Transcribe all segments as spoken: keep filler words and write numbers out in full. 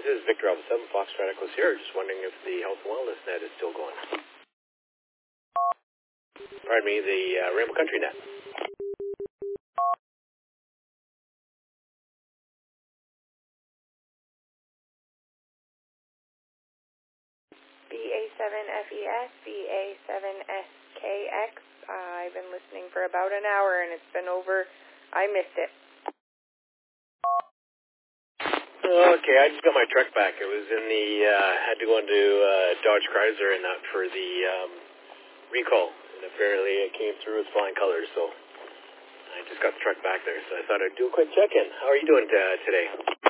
is Victor Alpha seven, Foxtrot Echo Sierra. Just wondering if the Health and Wellness Net is still going. Pardon me, the uh, Rainbow Country Net. B A seven F E S, B A seven S K X. Uh, I've been listening for about an hour, and it's been over. I missed it. Okay, I just got my truck back. It was in the, uh, had to go into uh, Dodge Chrysler and that for the um, recall. And apparently it came through with flying colors, so I just got the truck back there. So I thought I'd do a quick check-in. How are you doing uh, today?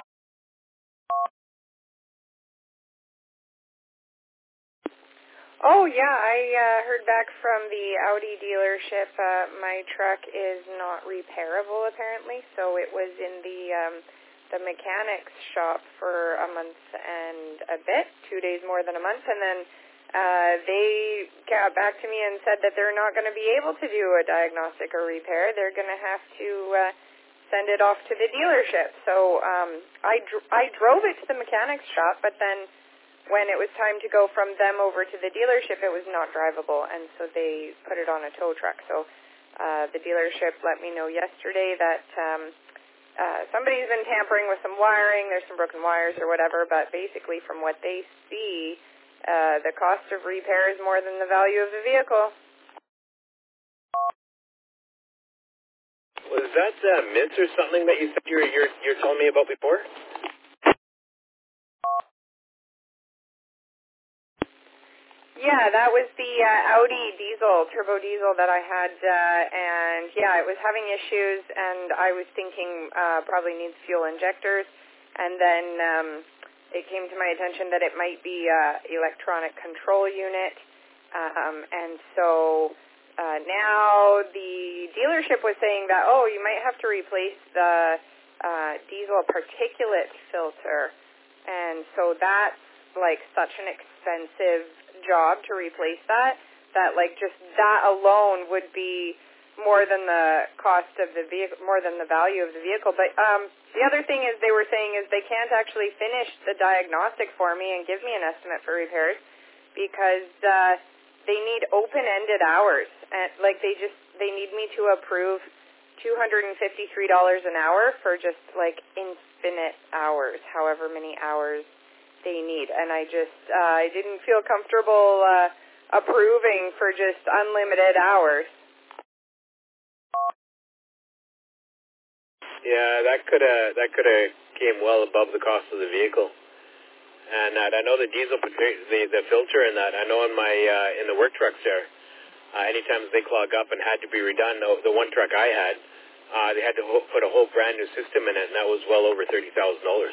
Oh, yeah, I uh, heard back from the Audi dealership. Uh, my truck is not repairable, apparently, so it was in the um, the mechanics shop for a month and a bit, two days more than a month, and then uh, they got back to me and said that they're not going to be able to do a diagnostic or repair. They're going to have to uh, send it off to the dealership. So um, I, dr- I drove it to the mechanics shop, but then when it was time to go from them over to the dealership, it was not drivable, and so they put it on a tow truck. So uh, the dealership let me know yesterday that um, uh, somebody's been tampering with some wiring. There's some broken wires or whatever, but basically from what they see, uh, the cost of repair is more than the value of the vehicle. Was that uh, mints or something that you said you were you're, you're telling me about before? Yeah, that was the uh, Audi diesel, turbo diesel that I had, uh, and yeah, it was having issues, and I was thinking uh, probably needs fuel injectors, and then um, it came to my attention that it might be uh, electronic control unit, um, and so uh, now the dealership was saying that, oh, you might have to replace the uh, diesel particulate filter, and so that's like such an expensive job to replace that, that like just that alone would be more than the cost of the vehicle, more than the value of the vehicle. But um, the other thing is they were saying is they can't actually finish the diagnostic for me and give me an estimate for repairs because uh, they need open-ended hours. And like they just, they need me to approve two hundred fifty-three dollars an hour for just like infinite hours, however many hours they need, and I just uh, I didn't feel comfortable uh, approving for just unlimited hours. Yeah, that could have that could have came well above the cost of the vehicle. And uh, I know the diesel, the the filter and that. I know in my uh, in the work trucks there, uh, anytime they clog up and had to be redone. The, the one truck I had, uh, they had to ho- put a whole brand new system in it, and that was well over thirty thousand dollars.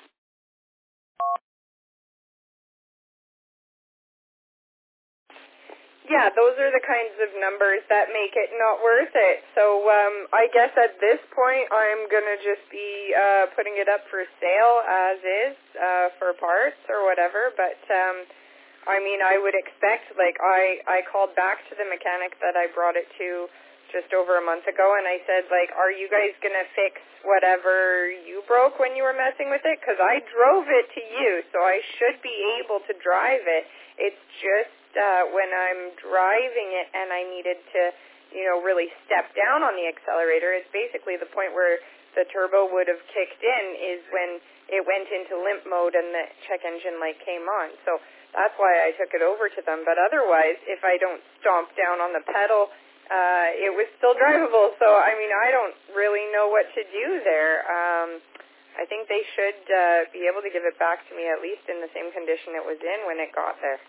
Yeah, those are the kinds of numbers that make it not worth it. So um, I guess at this point I'm going to just be uh, putting it up for sale as is uh, for parts or whatever. But, um, I mean, I would expect, like, I, I called back to the mechanic that I brought it to just over a month ago, and I said, like, are you guys going to fix whatever you broke when you were messing with it? Because I drove it to you, so I should be able to drive it. It's just uh, when I'm driving it and I needed to, you know, really step down on the accelerator, it's basically the point where the turbo would have kicked in is when it went into limp mode and the check engine light came on. So that's why I took it over to them. But otherwise, if I don't stomp down on the pedal, uh, it was still drivable. So, I mean, I don't really know what to do there. Um, I think they should uh, be able to give it back to me at least in the same condition it was in when it got there.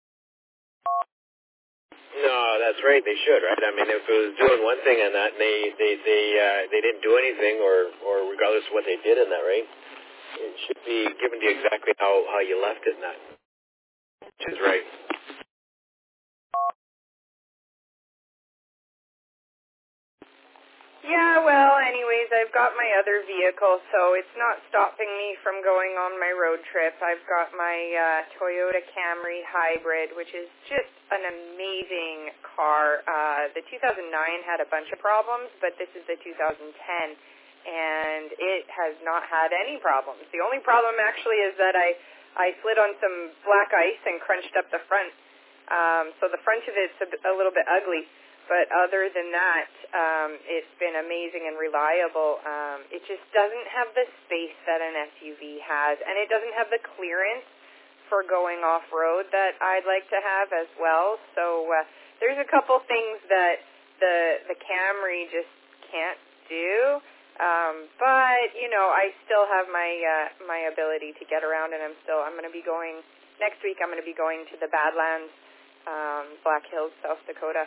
No, that's right. They should, right? I mean, if it was doing one thing and that, and they they they uh, they didn't do anything, or or regardless of what they did in that, right? It should be given to you exactly how how you left it in that, which is right. Yeah, well, anyways, I've got my other vehicle, so it's not stopping me from going on my road trip. I've got my uh, Toyota Camry Hybrid, which is just an amazing car. Uh, the two thousand nine had a bunch of problems, but this is the two thousand ten, and it has not had any problems. The only problem actually is that I, I slid on some black ice and crunched up the front. Um, so the front of it's a, a little bit ugly, but other than that, um, it's been amazing and reliable. Um, it just doesn't have the space that an S U V has, and it doesn't have the clearance for going off-road that I'd like to have as well. So uh, there's a couple things that the the Camry just can't do. Um, but, you know, I still have my uh, my ability to get around, and I'm still, I'm going to be going, next week I'm going to be going to the Badlands, um, Black Hills, South Dakota.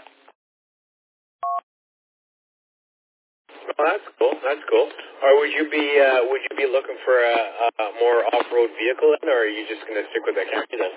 Well, that's cool. That's cool. Or would you be uh, would you be looking for a, a more off-road vehicle then, or are you just going to stick with the Camry then?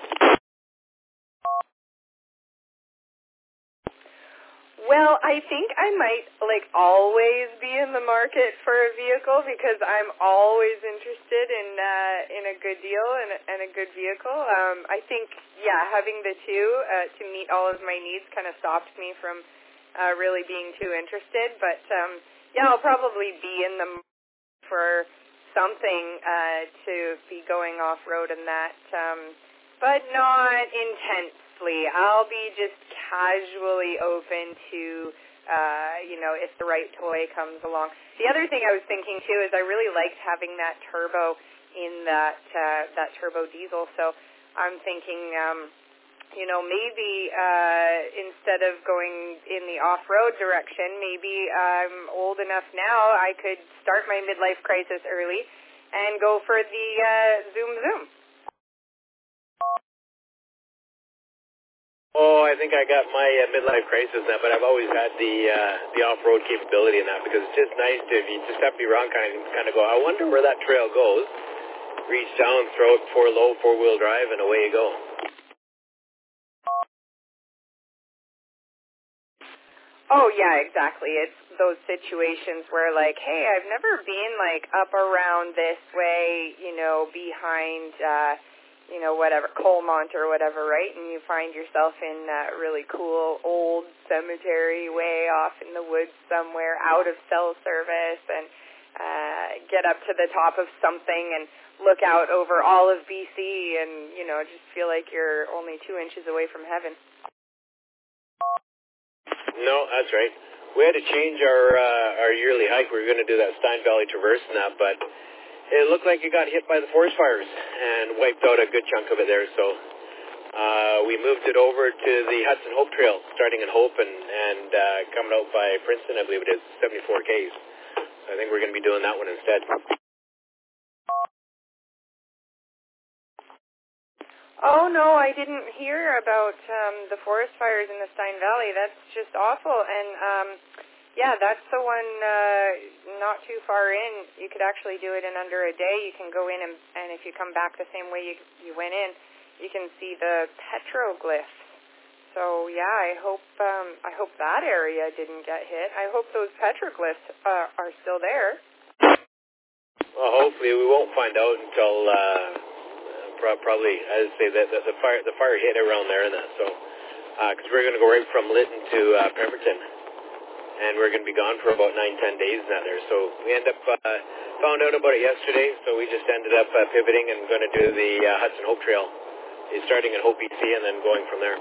Well, I think I might, like, always be in the market for a vehicle because I'm always interested in uh, in a good deal and, and a good vehicle. Um, I think, yeah, having the two uh, to meet all of my needs kind of stopped me from uh, really being too interested. But, um, yeah, I'll probably be in the market for something uh, to be going off-road and that, um, but not intensely. I'll be just casually open to, uh, you know, if the right toy comes along. The other thing I was thinking, too, is I really liked having that turbo in that uh, that turbo diesel, so I'm thinking, um, you know, maybe uh, instead of going in the off-road direction, maybe I'm old enough now I could start my midlife crisis early and go for the uh, Zoom Zoom. Oh, I think I got my uh, midlife crisis now, but I've always had the uh, the off-road capability in that because it's just nice to, if you just have to be wrong, kind of, kind of go, I wonder where that trail goes. Reach down, throw it four low, four-wheel drive, and away you go. Oh, yeah, exactly. It's those situations where, like, hey, I've never been, like, up around this way, you know, behind, uh, you know, whatever, Colmont or whatever, right? And you find yourself in that really cool old cemetery way off in the woods somewhere, out of cell service, and uh, get up to the top of something and look out over all of B C and, you know, just feel like you're only two inches away from heaven. No, that's right. We had to change our uh, our yearly hike. We were going to do that Stein Valley Traverse and that, but it looked like it got hit by the forest fires and wiped out a good chunk of it there. So uh, we moved it over to the Hudson Hope Trail, starting in Hope and, and uh, coming out by Princeton, I believe it is, seventy-four Ks. So I think we're going to be doing that one instead. Oh, no, I didn't hear about um, the forest fires in the Stein Valley. That's just awful. And, um, yeah, that's the one uh, not too far in. You could actually do it in under a day. You can go in, and, and if you come back the same way you, you went in, you can see the petroglyphs. So, yeah, I hope um, I hope that area didn't get hit. I hope those petroglyphs uh, are still there. Well, hopefully we won't find out until... Uh Probably, I'd say that the, the fire the fire hit around there and that. So, because uh, we're going to go right from Lytton to uh, Pemberton, and we're going to be gone for about nine, ten days in that there. So we end up uh, found out about it yesterday. So we just ended up uh, pivoting and going to do the uh, Hudson Hope Trail, starting in Hope, B C, and then going from there.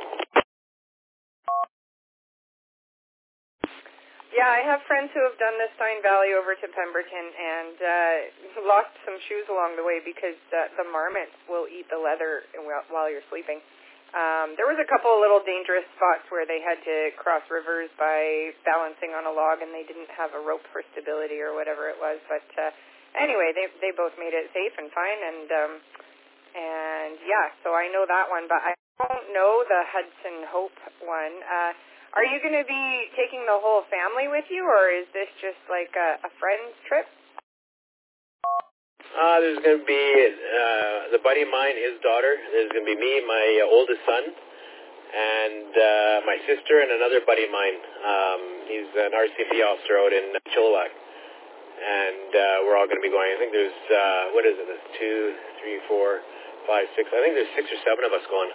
Yeah, I have friends who have done the Stein Valley over to Pemberton and uh, lost some shoes along the way because uh, the marmots will eat the leather while you're sleeping. Um, there was a couple of little dangerous spots where they had to cross rivers by balancing on a log and they didn't have a rope for stability or whatever it was. But uh, anyway, they they both made it safe and fine. And um, and yeah, so I know that one, but I don't know the Hudson Hope one. Uh, Are you going to be taking the whole family with you, or is this just like a, a friend's trip? Uh, there's going to be uh, the buddy of mine, his daughter. There's going to be me, my uh, oldest son, and uh, my sister, and another buddy of mine. Um, he's an R C M P officer out in Chilliwack, and uh, we're all going to be going. I think there's, uh, what is it, there's two, three, four, five, six. I think there's six or seven of us going.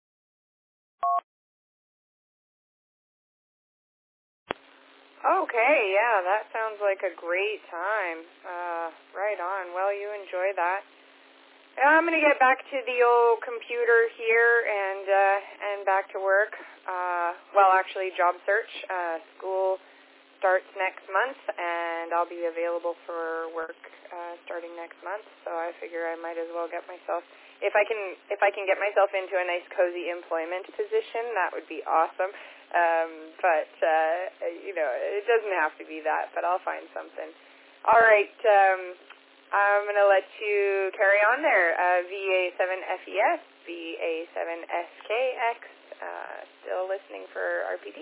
Okay, Okay, yeah, that sounds like a great time. Uh, right on. Well, you enjoy that. I'm going to get back to the old computer here and uh, and back to work. Uh, well, actually, job search. Uh, school starts next month, and I'll be available for work uh, starting next month. So I figure I might as well get myself, if I can, if I can get myself into a nice, cozy employment position, that would be awesome. Um, but uh, you know, it doesn't have to be that, but I'll find something. All right, um, I'm gonna let you carry on there. Uh, V A seven F E S, V A seven S K X. Uh, still listening for R P D.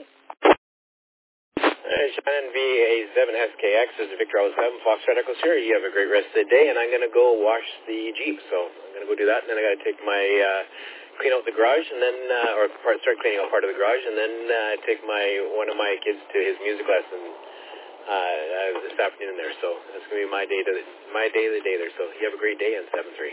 Uh, Shannon, V A seven S K X, this is Victor Alpha seven, Foxtrot Echo Sierra. You have a great rest of the day, and I'm going to go wash the Jeep. So I'm going to go do that, and then I got to take my, uh, clean out the garage, and then, uh, or part, start cleaning out part of the garage, and then uh, take my one of my kids to his music lesson uh, uh, this afternoon there. So that's going to be my day to the, my day of the day there. So you have a great day, and seven three.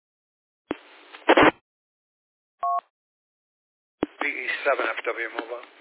V E seven F W Mobile.